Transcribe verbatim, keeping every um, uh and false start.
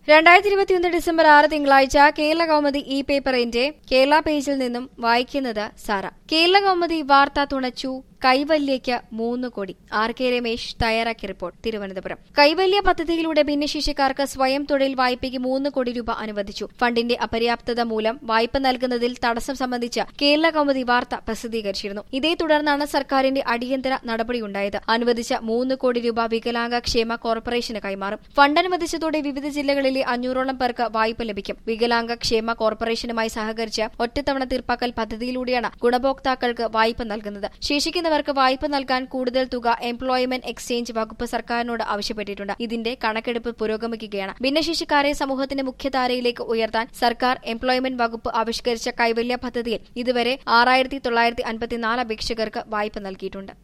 രണ്ടായിരത്തി ഇരുപത്തിയൊന്ന് ഡിസംബർ ആറ് തിങ്കളാഴ്ച കേരള കൗമുദി ഇ പേപ്പറിന്റെ കേരള പേജിൽ നിന്നും വായിക്കുന്നത് സാറ. കേരള കൗമുദി വാർത്ത തുണച്ചു കൈവല്യയ്ക്ക് മൂന്ന് കോടി. ആർ കെ രമേശ് തയ്യാറാക്കിയ റിപ്പോർട്ട്. തിരുവനന്തപുരം. കൈവല്യ പദ്ധതിയിലൂടെ ഭിന്നശേഷിക്കാർക്ക് സ്വയം തൊഴിൽ വായ്പയ്ക്ക് മൂന്ന് കോടി രൂപ അനുവദിച്ചു. ഫണ്ടിന്റെ അപര്യാപ്തത മൂലം വായ്പ നൽകുന്നതിൽ തടസ്സം സംബന്ധിച്ച് കേരള കൗമുദി വാർത്ത പ്രസിദ്ധീകരിച്ചിരുന്നു. ഇതേ തുടർന്നാണ് സർക്കാരിന്റെ അടിയന്തര നടപടിയുണ്ടായത്. അനുവദിച്ച മൂന്ന് കോടി രൂപ വികലാംഗ ക്ഷേമ കോർപ്പറേഷന് കൈമാറും. ഫണ്ട് അനുവദിച്ചതോടെ വിവിധ ജില്ലകളിലെ അഞ്ഞൂറോളം പേർക്ക് വായ്പ ലഭിക്കും. വികലാംഗ ക്ഷേമ കോർപ്പറേഷനുമായി സഹകരിച്ച് ഒറ്റത്തവണ തീർപ്പാക്കൽ പദ്ധതിയിലൂടെയാണ് ഗുണഭോക്താക്കൾക്ക് വായ്പ നൽകുന്നത്. ശേഷിക്കുന്ന വർക്ക് വായ്പ നൽകാൻ കൂടുതൽ തുക എംപ്ലോയ്മെന്റ് എക്സ്ചേഞ്ച് വകുപ്പ് സർക്കാരിനോട് ആവശ്യപ്പെട്ടിട്ടുണ്ട്. ഇതിന്റെ കണക്കെടുപ്പ് പുരോഗമിക്കുകയാണ്. ഭിന്നശേഷിക്കാരെ സമൂഹത്തിന്റെ മുഖ്യധാരയിലേക്ക് ഉയർത്താൻ സർക്കാർ എംപ്ലോയ്മെന്റ് വകുപ്പ് ആവിഷ്കരിച്ച കൈവല്യ പദ്ധതിയിൽ ഇതുവരെ ആറായിരത്തി തൊള്ളായിരത്തി അൻപത്തിനാല് അപേക്ഷകർക്ക് വായ്പ നൽകിയിട്ടുണ്ട്.